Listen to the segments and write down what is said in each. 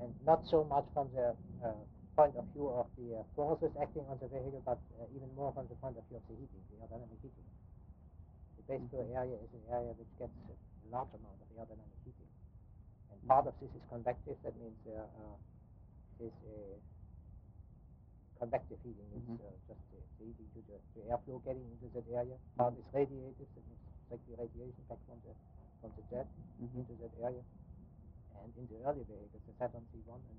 and not so much from the point of view of the forces acting on the vehicle, but even more from the point of view of the heating, the aerodynamic heating. The base flow area is an area which gets a large amount of aerodynamic heating. And part of this is convective, that means there is a convective heating, it's just the heating to the airflow getting into that area. Part is radiated, that means directly radiation back from the jet into that area. And in the early vehicles, the Saturn C1 and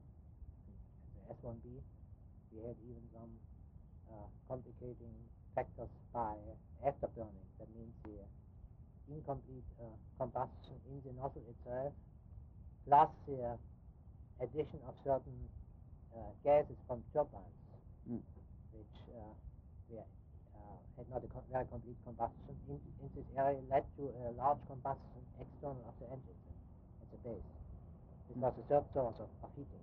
the S1B, we had even some complicating factors by afterburning. That means the incomplete combustion in the nozzle itself, plus the addition of certain gases from turbines, which had not a very complete combustion in this area, led to a large combustion external of the engine at the base. This was the third source of heating.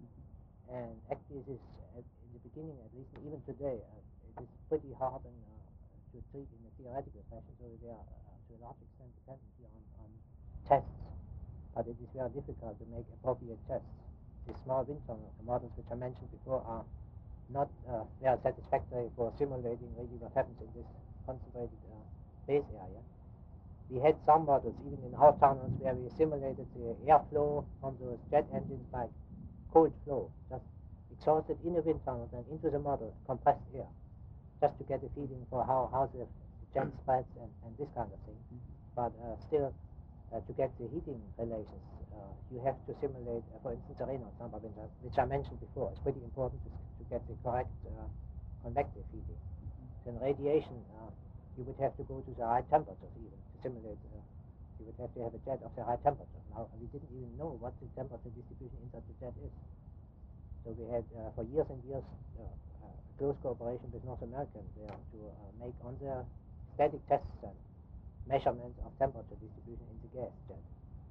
And actually, this is, in the beginning at least, and even today, it is pretty hard to treat in a theoretical fashion, so we are to a large extent dependent here on tests. But it is very difficult to make appropriate tests. The small wind tunnel models which I mentioned before are not very satisfactory for simulating really what happens in this concentrated base area. We had some models, even in our tunnels, where we simulated the airflow from those jet engines by cold flow, just exhausted in a wind tunnel and into the model, compressed air, just to get a feeling for how the jet spreads and this kind of thing. But still, to get the heating relations, you have to simulate, for instance, the Reynolds number, which I mentioned before. It's pretty important to get the correct convective heating. Then radiation, you would have to go to the high temperatures even to simulate. You would have to have a jet of the high temperature. Now, we didn't even know what the temperature distribution inside the jet is. So we had, for years and years, close cooperation with North American there to make on their static test stand measurements of temperature distribution in the gas jet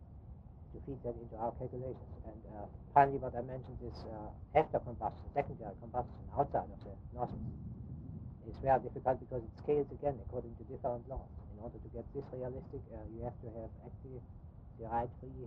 to feed that into our calculations. And finally, what I mentioned is after combustion, secondary combustion outside of the nozzles is very difficult because it scales again according to different laws. In order to get this realistic, you have to have actually the right free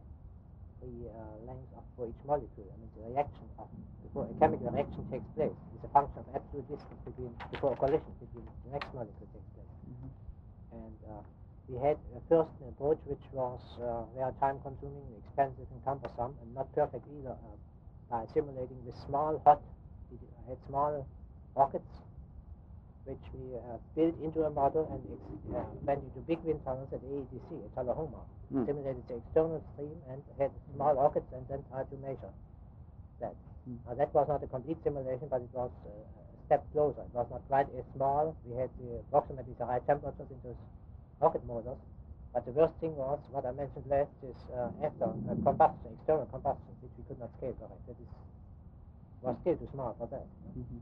length for each molecule. I mean, the reaction before a chemical reaction takes place is a function of absolute distance before a collision between the next molecule takes place. And we had first an approach which was very time-consuming, expensive, and cumbersome, and not perfect either. By simulating with small we had small rockets which we built into a model and went into big wind tunnels at AEDC at Tullahoma. Simulated the external stream and had small rockets and then tried to measure that. Now that was not a complete simulation, but it was a step closer. It was not quite as small. We had approximately the high temperatures in those rocket motors. But the worst thing was, what I mentioned last, is after combustion, external combustion, which we could not scale correct. That was still too small for that.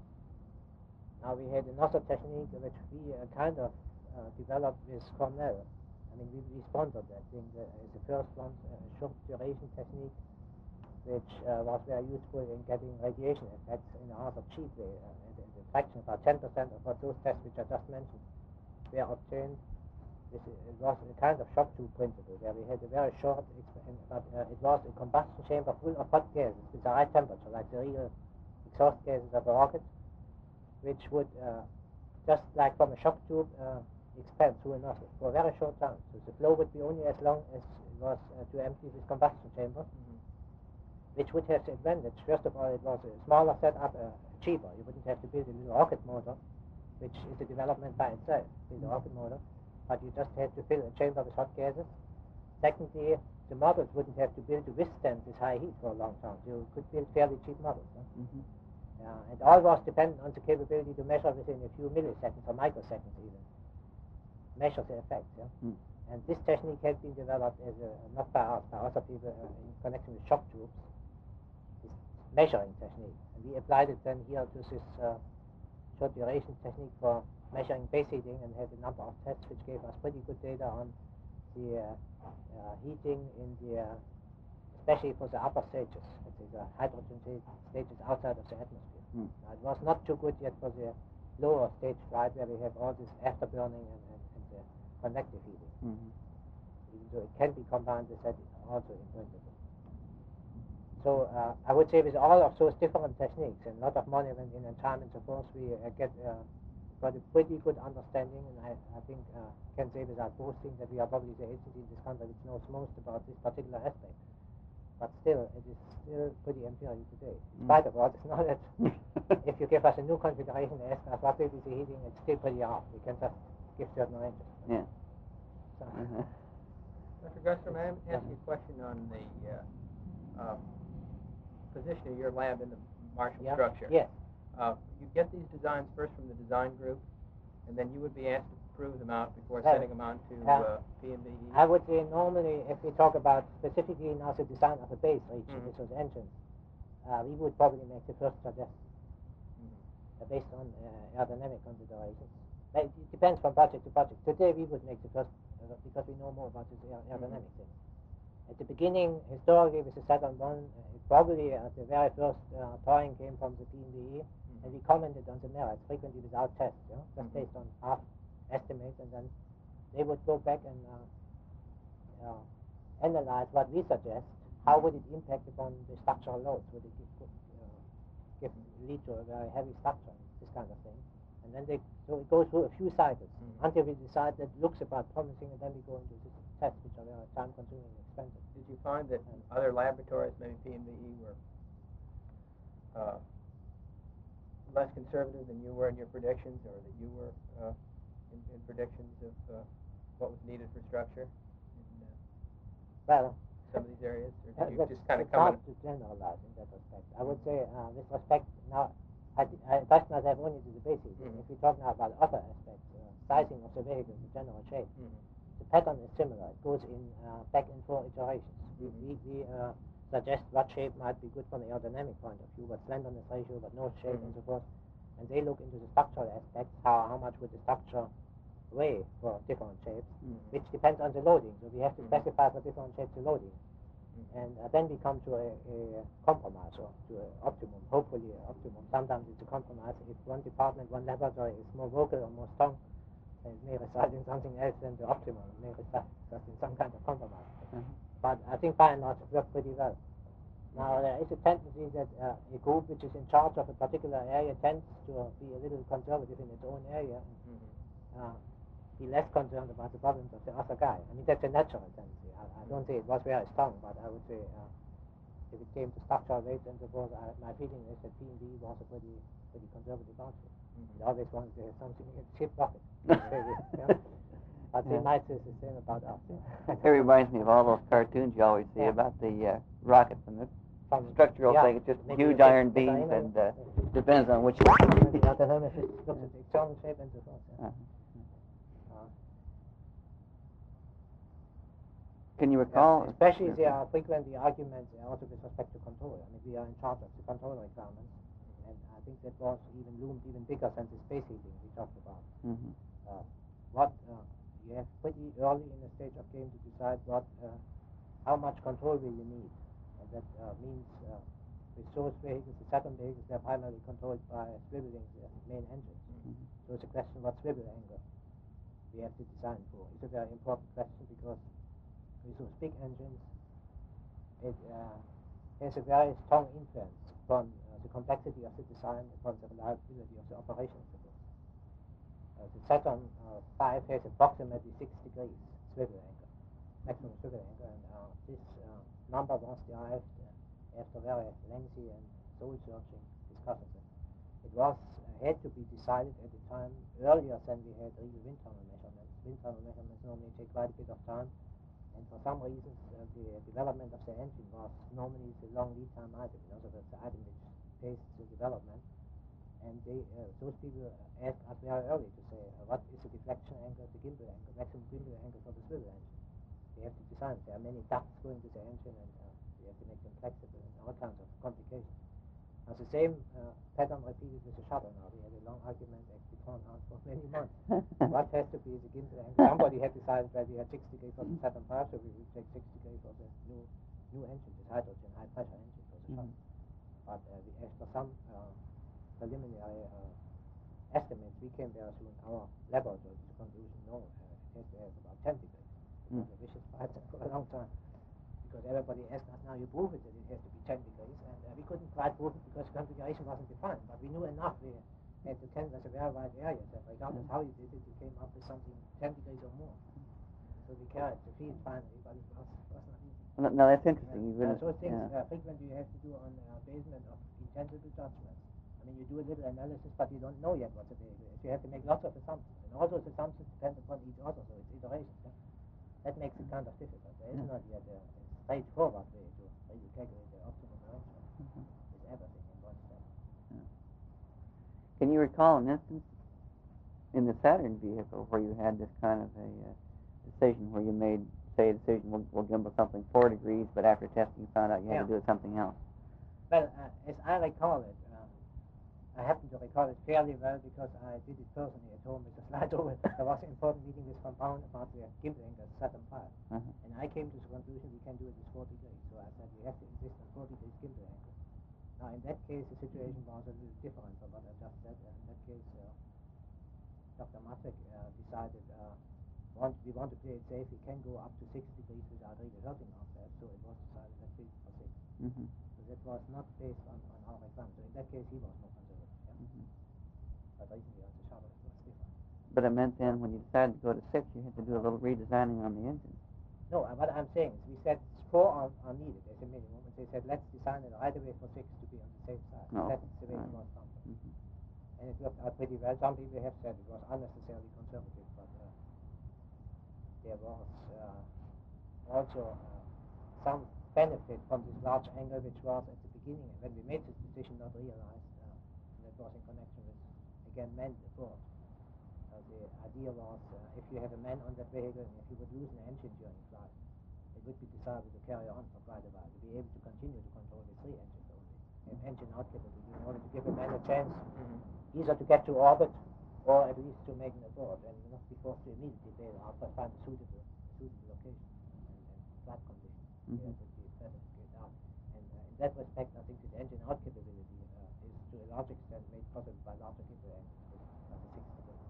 Now we had another technique which we kind of developed with Cornell. I mean, we sponsored that thing. The first one, short duration technique, which was very useful in getting radiation effects in a rather cheap way. The fraction, about 10% of what those tests which I just mentioned were obtained. It was a kind of shock tube principle, where we had a very short, but it was a combustion chamber full of hot gases with a high temperature, like the real exhaust gases of a rocket, which would, just like from a shock tube, expand through a nozzle for a very short time. So the flow would be only as long as it was to empty this combustion chamber, which would have the advantage. First of all, it was a smaller setup, cheaper. You wouldn't have to build a little rocket motor, which is a development by itself, build a rocket motor, but you just had to fill a chamber with hot gases. Secondly, the models wouldn't have to build to withstand this high heat for a long time. You could build fairly cheap models. It all was dependent on the capability to measure within a few milliseconds or microseconds even. Measure the effects. And this technique had been developed as not by us, by other people in connection with shock tubes, this measuring technique. And we applied it then here to this short duration technique for measuring base heating, and had a number of tests which gave us pretty good data on the heating in the especially for the upper stages, the hydrogen stages outside of the atmosphere. Now, it was not too good yet for the lower stage flight, where we have all this afterburning and the convective heating. Even though it can be combined with that also in principle. So I would say with all of those different techniques and a lot of money went in and time and so forth, we got a pretty good understanding, and I think can say without boasting that we are probably the agency in this country which knows most about this particular aspect. But still, it is still pretty empirical today. In spite of all this knowledge, if you give us a new configuration and ask us what will be the heating, it's still pretty hard. We can just give certain ranges. Yeah. So, Dr. Gusser, may I ask you a question on the position of your lab in the Marshall structure? Yes. You get these designs first from the design group, and then you would be asked to prove them out before Well, sending them on to P&B? I would say normally, if we talk about specifically now the design of a base region, which was engines, we would probably make the first suggestion based on aerodynamic considerations. But it depends from project to project. Today we would make the first because we know more about this aerodynamic thing. At the beginning, historically, with the Saturn I, probably the very first drawing came from the PMBE, and we commented on the merits, frequently without tests, just based on half estimates, and then they would go back and analyze what we suggest. How would it impact upon the structural loads? Would it lead to a very heavy structure, this kind of thing? And then so it goes through a few cycles until we decide that looks about promising, and then we go into the tests, which are very time-consuming and expensive. Did you find that other laboratories, maybe P&BE, were less conservative than you were in your predictions, or that you were in predictions of what was needed for structure in well, some of these areas? Or did you just kind of it's come hard to generalize in that respect. I would say, with respect, now, I touched myself only to the basics. If we talk now about other aspects, sizing of the vehicle, the general shape, the pattern is similar. It goes in back and forth iterations. We suggest what shape might be good from the aerodynamic point of view, what slenderness ratio, what nose shape, and so forth. And they look into the structural aspects, how much would the structure weigh for different shapes, which depends on the loading. So we have to specify for different shapes the loading. And then we come to a compromise, or to an optimum, hopefully an optimum. Sometimes it's a compromise. If one department, one laboratory is more vocal or more strong, it may result in something else than the optimum. It may result just in some kind of compromise. But I think by and large it works pretty well. Now there is a tendency that a group which is in charge of a particular area tends to be a little conservative in its own area, and be less concerned about the problems of the other guy. I mean, that's a natural tendency. I don't say it was very strong, but I would say if it came to structural weights and so forth, my feeling is that P&B was a pretty conservative outfit. They always wanted to have something in cheap rocket. But they might say the same about us. It reminds me of all those cartoons you always see about the rockets and the structural thing. It's just huge iron beams, and depends on which one. The autonomous looks at the external shape and so forth. Can you recall? Especially there are frequently arguments also with respect to control. I mean, we are in charge of the control requirements, and I think that was loomed even bigger than the space heating we talked about. You have pretty early in the stage of game to decide how much control will you need, and that means with those vehicles, the Saturn vehicles, they're primarily controlled by swiveling the main engines. So it's a question what swivel angle we have to design for. It's a very important question because with those big engines, it has a very strong influence upon the complexity of the design, upon the reliability of the operation of the boat. The Saturn V has approximately 6 degrees swivel angle, maximum swivel angle, and this number was derived after very lengthy and soul-searching discussions. It was had to be decided at a time earlier than we had real wind tunnel measurements. Wind tunnel measurements normally take quite a bit of time. And for some reasons, the development of the engine was normally the long lead time item. In other words, the item which paced the development. And those people asked us very early to say, what is the deflection angle, the gimbal angle, maximum gimbal angle for the swivel engine? We have to design. There are many ducts going to the engine, and we have to make them flexible and all kinds of complications. Now, the same pattern repeated with the shuttle now. We had a long argument actually drawn out for many months. What has to be the gimbal angle? Somebody had decided that we had 6 degrees for the Saturn V, so we would take 6 degrees for the new engine, this hydrogen, high-pressure engine for the shuttle. But after some preliminary estimates, we came very soon, our laboratory, to the conclusion, no, it has to have about 10 degrees. Because the vicious fights for a long time. because everybody asked us, now you prove it that it has to be 10 degrees, and we couldn't quite prove it because configuration wasn't defined, but we knew enough. We had to canvas a very wide area, that regardless how you did it, you came up with something 10 degrees or more. So we carried the field finally, but it was not easy. No, that's interesting. You really, those things frequently you have to do on basement of intangible judgments. I mean, you do a little analysis, but you don't know yet what the vehicle is. You have to make lots of assumptions, and all those assumptions depend upon each other, so it's iterations. Yeah? That makes it kind of difficult. There is not yet a straightforward way to really calculate the optimum arrangement with everything in one step. Can you recall an instance in the Saturn vehicle where you had this kind of a decision where you made, say, a decision, we'll gimbal something 4 degrees, but after testing you found out you had to do it something else? Well, as I recall it, I happen to recall it fairly well because I did it personally at home with a slide over. There was an important meeting with Von Braun about the gimbal angle Saturn V. And I came to the conclusion we can do it with 4 degrees. So I said we have to insist on 4 degrees gimbal angle. Now in that case the situation was a little different from what I just said. In that case Dr. Matek decided we want to play it safe. We can go up to 6 degrees without really hurting ourselves. So it was decided let's do it for 6. So that was not based on our requirement. So in that case he was more conservative. But recently on the Shabbat it was different. But it meant then when you decided to go to 6, you had to do a little redesigning on the engine. No, what I'm saying is we said 4 are needed as a minimum, and they said let's design it right away for 6 to be on the safe side. That's the way it was done. And it worked out pretty well. Some people have said it was unnecessarily conservative, but there was also some benefit from this large angle, which was at the beginning, when we made this decision, not realized, and it was in connection with, again, manned aboard. The idea was, if you have a man on that vehicle, and if you would lose an engine during flight, it would be desirable to carry on for quite a while, to be able to continue to control the 3 engines only, have engine out capability, in order to give a man a chance either to get to orbit or at least to make an abort, and not be forced to immediately bail out, but find a suitable location and flight conditions. It would be better to get out. And in that respect, I think this engine out capability is to a large extent made possible by larger gimbal engines with the 6 degrees.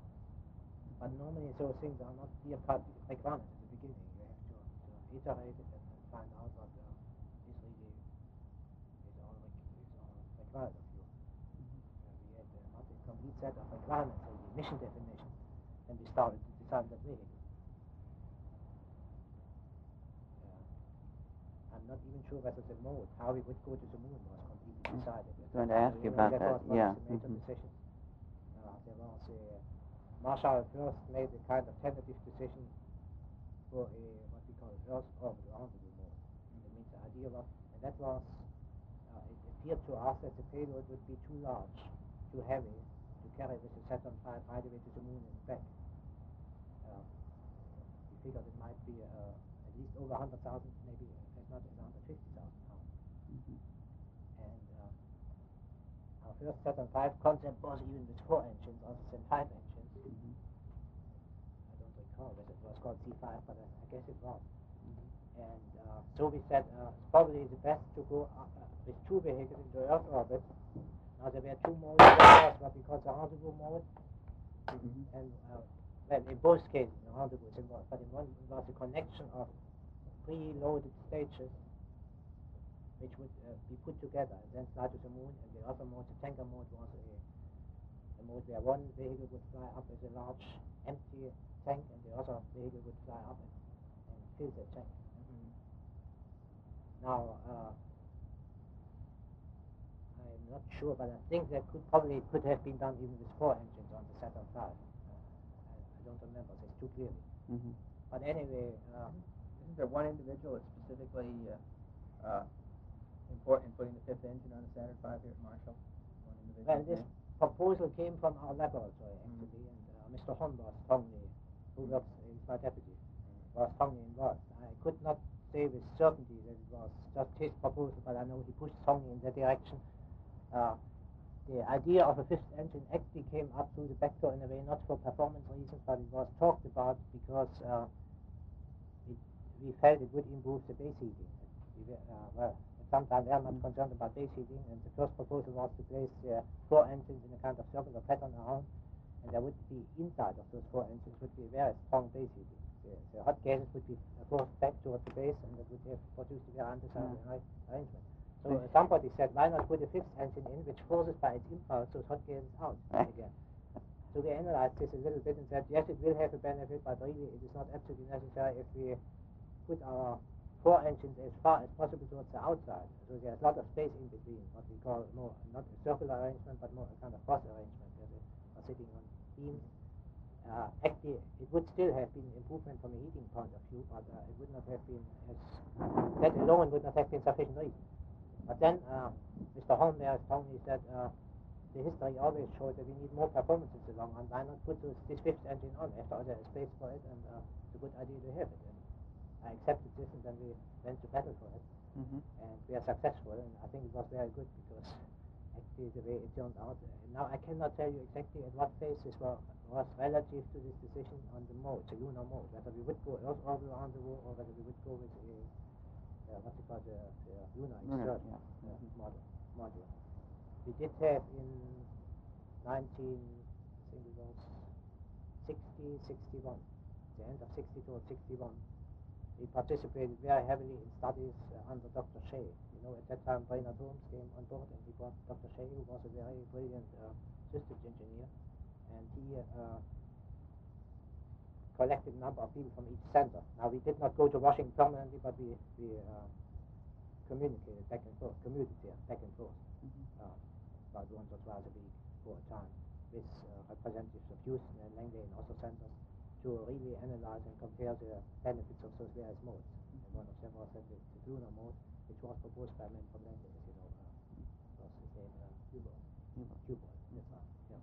But normally those things are not clear-cut requirements at the beginning. You have to iterate it and find out what is really all required of you. We had not a complete set of requirements, so the mission definition, and we started to design that vehicle. I'm not even sure whether the mode, how we would go to the moon, was completely decided. I was going to ask you about that. Yeah. Major decision. There was Marshall first made a kind of tentative decision for what we call Earth orbit rendezvous mode. That means the idea was, and that was, it appeared to us that the payload would be too large, too heavy to carry with the Saturn V right away to the moon and back. We figured it might be at least over 100,000, maybe as much as 150,000 pounds. And our first Saturn V concept was even with 4 engines, other than 5 engines. I don't recall whether it was called C5, but I guess it was. And so we said it's probably the best to go with 2 vehicles into Earth orbit. Now there were 2 modes. There was what we call the rendezvous mode, and well, in both cases the rendezvous is involved, but in one it was a connection of preloaded stages which would be put together and then fly to the moon, and the other mode, the tanker mode, was a mode where one vehicle would fly up with a large empty tank and the other vehicle would fly up and fill the tank. Now, I'm not sure, but I think that could have been done even with 4 engines on the Saturn V. I don't remember this too clearly. But anyway, isn't there one individual that's specifically important in putting the 5th engine on the Saturn V here at Marshall? One individual. Well, this proposal came from our laboratory actually, and Mr. Hon was strongly, who works is my deputy, was strongly involved. I could not say with certainty that it was just his proposal, but I know he pushed strongly in that direction. The idea of a 5th engine actually came up through the back door in a way, not for performance reasons, but it was talked about because we felt it would improve the base heating. Well, at some time we are much concerned about base heating, and the first proposal was to place 4 engines in a kind of circular pattern around, and there would be inside of those 4 engines would be a very strong base heating. the hot gases would be forced back towards the base, and that would have produced a very undesirable arrangement. So somebody said, why not put a fifth engine in, which forces by its impulse those hot gases out again? So we analyzed this a little bit and said, yes, it will have a benefit, but really it is not absolutely necessary if we put our four engines as far as possible towards the outside. So there's a lot of space in between, what we call more, not a circular arrangement, but more a kind of cross arrangement, where they are sitting on beams. Actually, it would still have been an improvement from a heating point of view, but it would not have been that alone would not have been sufficient reason. But then Mr. Hornberg told me that the history always showed that we need more performances along, and why not put this fifth engine on after all there is space for it, and it's a good idea to have it. And I accepted this, and then we went to battle for it, and we are successful, and I think it was very good because actually the way it turned out. Now I cannot tell you exactly at what phase this was relative to this decision on the mode, the lunar mode, whether we would go Earth orbit around the world or whether we would go with a what's it called, the lunar excursion module. We did have in 19, I think it was 61, the end of 60 to 61. We participated very heavily in studies under Dr. Shea. You know, at that time, Brainerd Holmes came on board, and he brought Dr. Shea, who was a very brilliant systems engineer, and he collected a number of people from each center. Now, we did not go to Washington permanently, but we communicated back and forth, commuted there, back and forth, about once or twice a week for a time, with representatives of Houston and Langley and other centers, to really analyze and compare the benefits of those various modes. And one of them was the lunar mode, which was proposed by a man from Langley, as you know, was his name, Hubbard. That's right, yeah.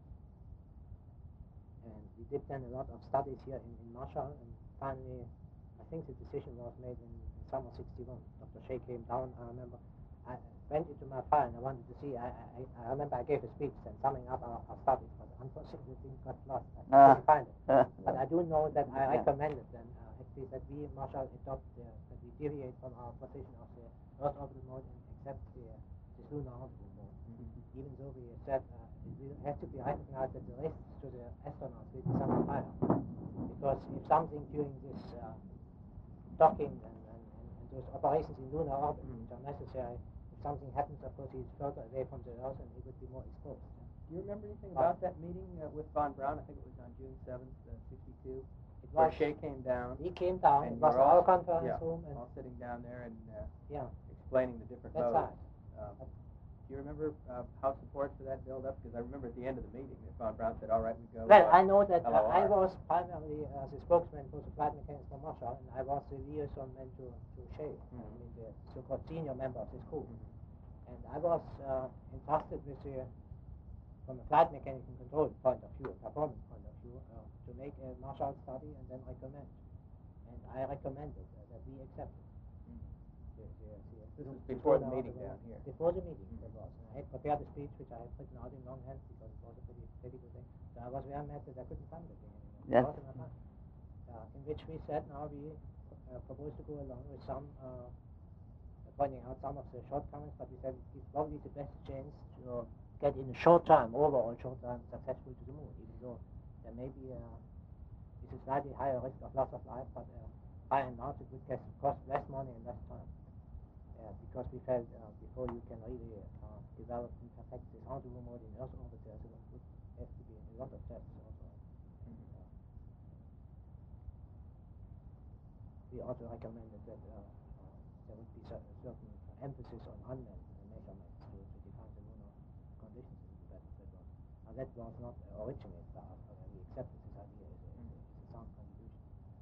And we did then a lot of studies here in Marshall, and finally, I think the decision was made in summer 61. Dr. Shea came down, I remember. I went into my file and I wanted to see, I remember I gave a speech and summing up our studies, but unfortunately the thing got lost. I couldn't find it. But I do know that I recommended then actually that we, Marshall, adopt, that we deviate from our position of the Earth orbital mode and accept this lunar orbital mode. Even though we said it will have to be recognized that the risks to the astronauts will be somewhat higher. Because if something during this docking and those operations in lunar orbit, which are necessary, if something happens, of course, he's further away from the Earth and he would be more exposed. Do you remember anything about that meeting with von Braun? I think it was on June 7th, 62. It where was, Shea came down. He came down. And It was our conference room. And all sitting down there and yeah, explaining the different that's modes. right. Do you remember how support for that build up? Because I remember at the end of the meeting that von Braun said, "All right, we go." Well, I know that LOR. I was primarily the spokesman for the flight mechanics for Marshall, and I was the liaison man to Shea, I mean the so-called senior member of this group. And I was entrusted with from a flight mechanics and control point of view, a performance point of view, to make a Marshall study and then recommend. And I recommended that we accept it. This is before the meeting down here. Before the meeting, that was. And I had prepared a speech which I had written out in longhand because it was a pretty difficult thing. So I was very mad that I couldn't find the thing anymore. Yes. It was in my mind. In which we said now we propose to go along with some pointing out some of the shortcomings, but we said it's probably the best chance to get in a short time, overall short time, successful to the moon, even though there may be it's a slightly higher risk of loss of life, but by and large it would cost less money and less time. Because we felt before you can really develop and perfect this rendezvous mode in Earth orbit, there would have to be a lot of tests also. We also recommended that there would be a certain emphasis on unmanned measurements to define the lunar conditions a little better. That was not originally started, but we accepted this idea as a sound contribution.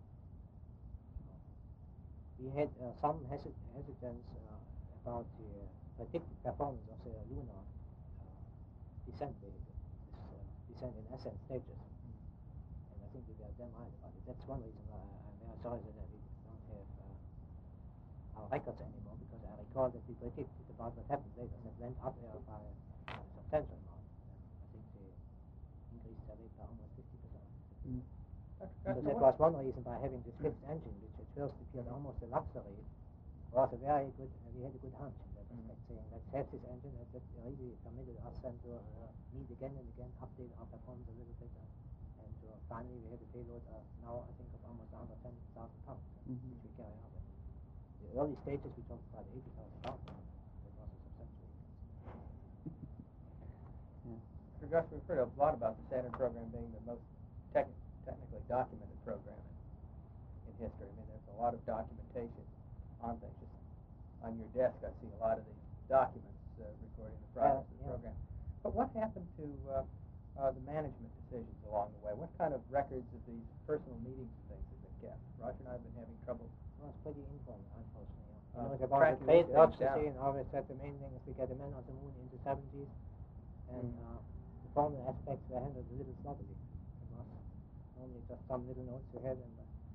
We had some hesitance about the predicted performance of the lunar descent vehicle, this descent in ascent stages. And I think we were damn right about it. That's one reason why I'm very sorry that we don't have our records anymore, because I recall that we predicted about what happened later. That went up by a substantial amount. And I think they increased their rate by almost 50%. So that was one reason by having this fifth engine, which at first appeared almost a luxury, was a very good, we had a good hunch in that respect, saying let's have this engine, and that really permitted us then to meet again and again, update our performance a little bit, and to So finally we have a payload now I think of almost 110,000 pounds, which we carry out. The early stages we talked about 80,000 pounds. That was a substantial increase. Mr. Gus, we've heard a lot about the Saturn program being the most technically documented program in history. I mean, there's a lot of documentation on things. Just on your desk, I see a lot of these documents recording the progress of the program. But what happened to the management decisions along the way? What kind of records of these personal meetings and things have been kept? Roger and I have been having trouble. Well, it's pretty informal, unfortunately. You know, about the great urgency, and always said the main thing is we get a man on the moon in the 70s, and the formal aspects were handled a little sloppily. It was normally just some little notes you had, and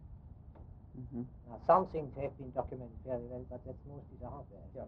some things have been documented very well, but that's mostly the hardware. Yeah,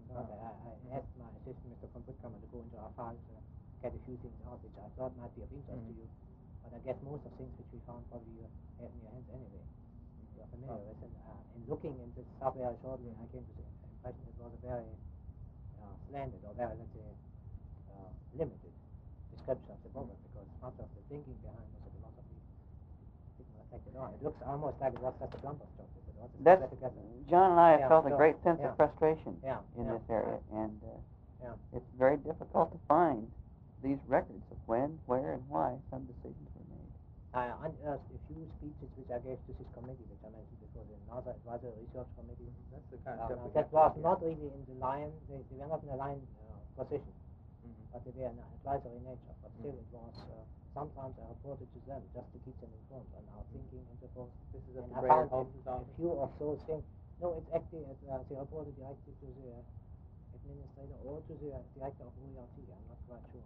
I asked my assistant, Mr. von Puttkammer, to go into our files and get a few things out which I thought might be of interest to you, but I guess most of things which we found probably you have in your hands anyway. You're familiar with it. In looking into software shortly, I came to the impression it was a very slanted or very, let's say, limited description of the program, because much of the thinking behind was a philosophy didn't reflect it on. It looks almost like it was just a plumber's job. John and I have felt a great sense of frustration in this area, and it's very difficult to find these records of when, where, and why some decisions were made. I unearthed a few speeches which I gave to this committee, which I mentioned before, the NASA Advisory Research Committee. That's the kind of stuff that was not really in the line, they were not in a line position, but they were in an advisory nature. But still, it was, sometimes I reported to them just to keep them informed on our thinking and so forth. This is and I found a few of those things. No, it's actually, they reported directly to the administrator or to the director of OERT, I'm not quite sure.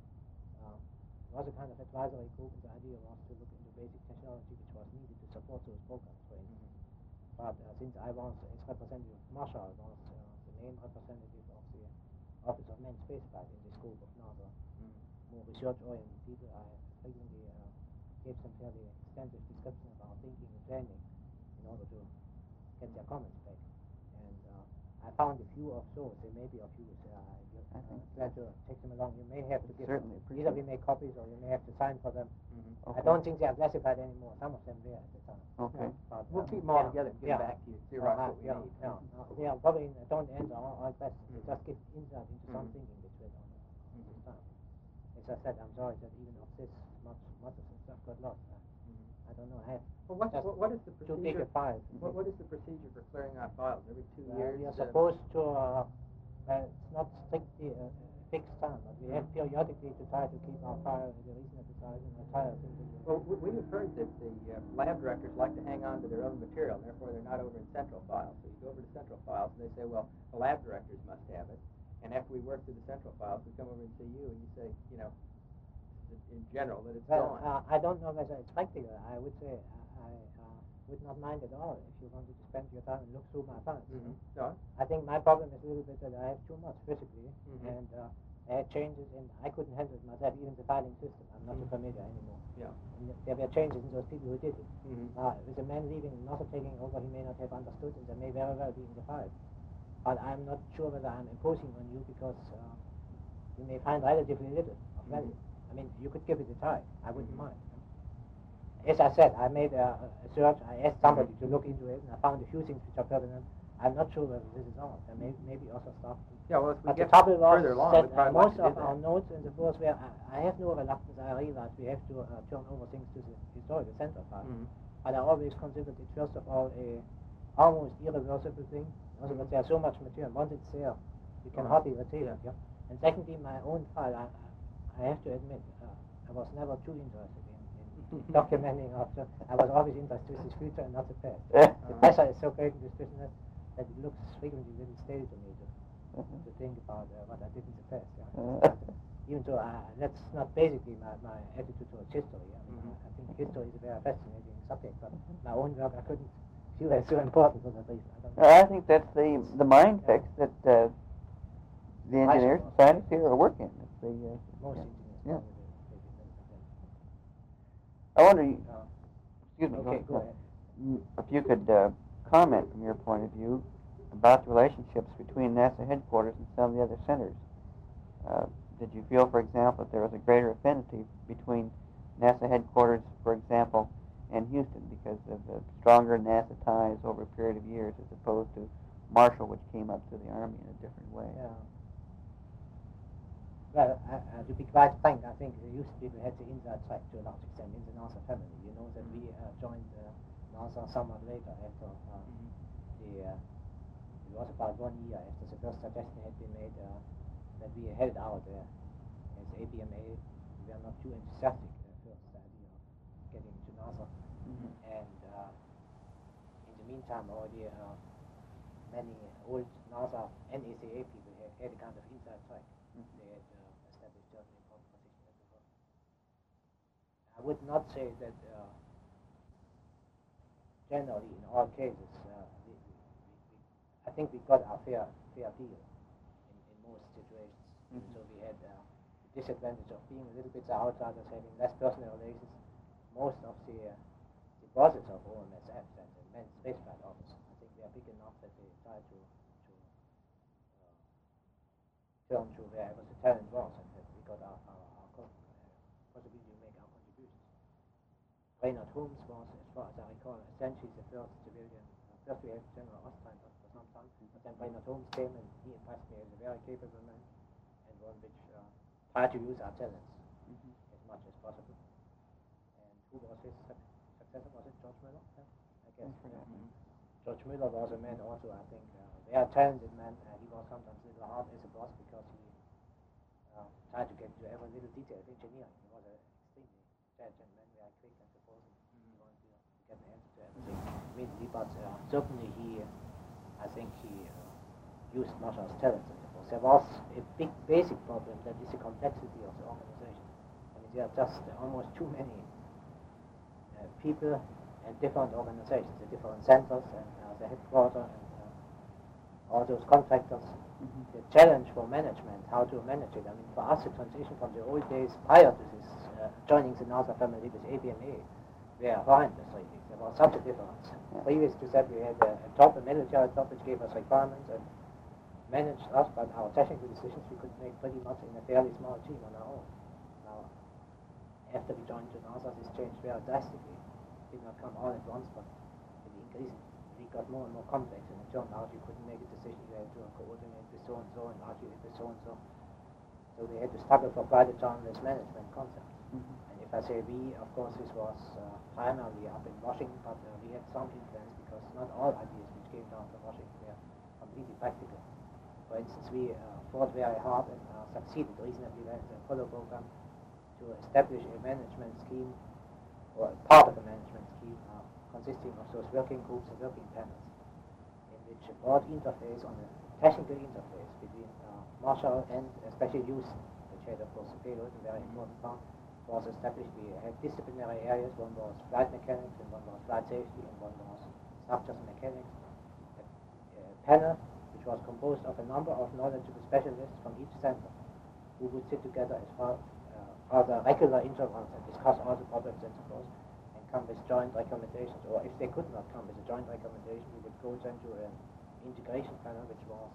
It was a kind of advisory group, and the idea was to look into basic technology which was needed to support those programs, for instance. But since I was, as representative of Marshall, was the main representative of the Office of Manned Spaceflight in the scope of NASA, more research-oriented people, I frequently gave some fairly extensive description of our thinking and planning in order to get their comments back. And I found a few of those. There may be a few. I'm glad to take them along. You may have to give them. Either we make copies or you may have to sign for them. Okay. I don't think they are classified anymore. Some of them were at the time. Okay. But, we'll keep them all together and get back to you. Xerox what we need. Yeah, probably don't answer all questions. They just give insight into some thinking which went on this time. As I said, I'm sorry that even of this much of the stuff got lost. I don't know. I have what is the procedure? Too big a file. What is the procedure for clearing out files every 2 years? We are supposed to. It's not strictly a fixed time, but we have periodically to try to keep our file at a reasonable size and retire things. Well, we have heard that the lab directors like to hang on to their own material, and therefore they're not over in central files. So you go over to central files, and they say, well, the lab directors must have it. And after we work through the central files, we come over and see you, and you say, you know, in general, that it's gone. I don't know whether it's practical. I would say I would not mind at all if you wanted to spend your time and look through my files. No? I think my problem is a little bit that I have too much physically, and I had changes, and I couldn't handle it myself, even the filing system. I'm not so familiar anymore. Yeah. And there were changes in those people who did it. With a man leaving and not taking over, he may not have understood, and there may very well be in the file. But I'm not sure whether I'm imposing on you, because you may find relatively little of value. I mean, you could give it a try. I wouldn't mind. As I said, I made a search. I asked somebody to look into it, and I found a few things which are pertinent. I'm not sure whether this is all. There may be also stuff. Yeah, well, if we get further along, that, most of our notes in the books where I have no reluctance. I realize we have to turn over things to the historical center file. But I always considered it, first of all, a almost irreversible thing. Also, but there's so much material. Once it's there, you can hardly retrieve it. Yeah? And secondly, my own file, I have to admit, I was never too interested in documenting after. I was always interested in the future and not the past. The pressure is so great in this business that it looks frequently a little stale to me to think about what I did in the past. Even though that's not basically my attitude towards history. I mean, I think history is a very fascinating subject, but my own work I couldn't feel as so important for that reason. I think that's the mind fix that the engineers and scientists here are working. It's the most engineers. Yeah. I wonder, excuse me, okay, go ahead. If you could comment from your point of view about the relationships between NASA headquarters and some of the other centers. Did you feel, for example, that there was a greater affinity between NASA headquarters, for example, in Houston, because of the stronger NASA ties over a period of years, as opposed to Marshall, which came up through the Army in a different way. Yeah. Well, to be quite frank, I think the Houston people had the inside track to a large extent in the NASA family. You know that we joined NASA somewhat later after it was about 1 year after the first suggestion had been made that we held out as ABMA. We were not too enthusiastic at first, the idea of getting to NASA. And in the meantime, already many old NASA and ACA people had a kind of inside track. They had established certain important positions at the work. I would not say that generally in all cases, I think we got our fair deal in most situations. So we had the disadvantage of being a little bit the outsiders, having less personal relations. Most of the bosses of OMSF and the Manned Spaceflight Office, I think they are big enough that they try to turn to wherever the talent was, and that we got our possibility to make our contributions. Reinhard Holmes was, as far as I recall, essentially the first civilian. First we had General Ostrein for some time, but then Reinhard Holmes came, and he impressed me as a very capable man, and one which tried to use our talents as much as possible. And who was his successor? Was it George Mueller? Yeah, I guess. George Mueller was a man also, I think, very talented man. He was sometimes a little hard as a boss because he tried to get into every little detail of engineering. He was an extremely intelligent man, very quick and supposed he wanted to get an answer to everything immediately. But certainly I think he used Marshall's talents and so forth. There was a big basic problem, that is the complexity of the organization. I mean, there are just almost too many people and different organizations, the different centers and the headquarters and all those contractors. The challenge for management, how to manage it. I mean, for us, the transition from the old days prior to this, joining the NASA family with ABMA, were horrendous, really. There was such a difference. Previous to that, we had a military top, which gave us requirements and managed us, but our technical decisions we could make pretty much in a fairly small team on our own. Now, after we joined the NASA, this changed very drastically. It did not come all at once, but it increased. It got more and more complex, and it turned out you couldn't make a decision. You had to coordinate with so and so and argue with so and so. So we had to struggle for quite a time with management concepts. And if I say we, of course, this was primarily up in Washington, but we had some influence because not all ideas which came down from Washington were completely practical. For instance, we fought very hard and succeeded reasonably well in the Apollo program to establish a management scheme, or a part of a management scheme, consisting of those working groups and working panels, in which a broad interface on a technical interface between Marshall and Special Use, which had, of course, a payload, a very important part, was established. We had disciplinary areas. One was flight mechanics, and one was flight safety, and one was structures and mechanics. A panel which was composed of a number of knowledgeable specialists from each center, who would sit together as rather regular intervals and discuss all the problems and so forth, and come with joint recommendations. Or if they could not come with a joint recommendation, we would go then to an integration panel, which was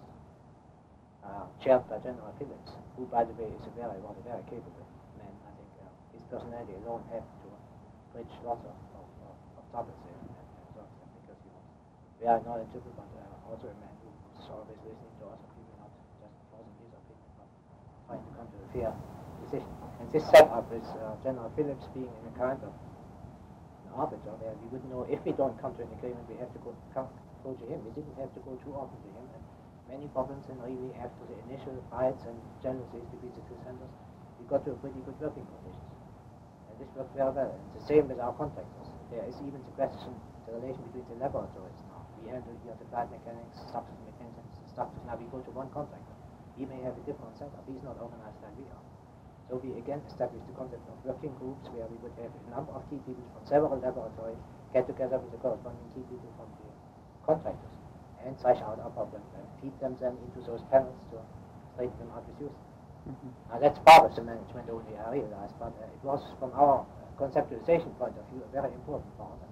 chaired by General Phillips, who, by the way, was a very capable man. I think his personality alone had to bridge lots of troubles there, because he was very knowledgeable, but also a man who was always listening to other people, not just forcing his opinion, but trying to come to a fair decision. And this setup with General Phillips being in a kind of an arbiter where we wouldn't know if we don't come to an agreement, we have to go to him. We didn't have to go too often to him. And many problems, and really after the initial fights and jealousies between the two centers, we got to a pretty good working conditions. And this worked very well. And the same with our contractors. There is even the question, the relation between the laboratories now. We handle here the flight mechanics, structures and mechanics, structures. Now we go to one contractor. He may have a different setup. He's not organized like we are. So we again established the concept of working groups, where we would have a number of key people from several laboratories get together with the corresponding key people from the contractors and thrash out our problems and feed them then into those panels to straighten them out with use. Now that's part of the management only, I realize, but it was from our conceptualization point of view a very important part.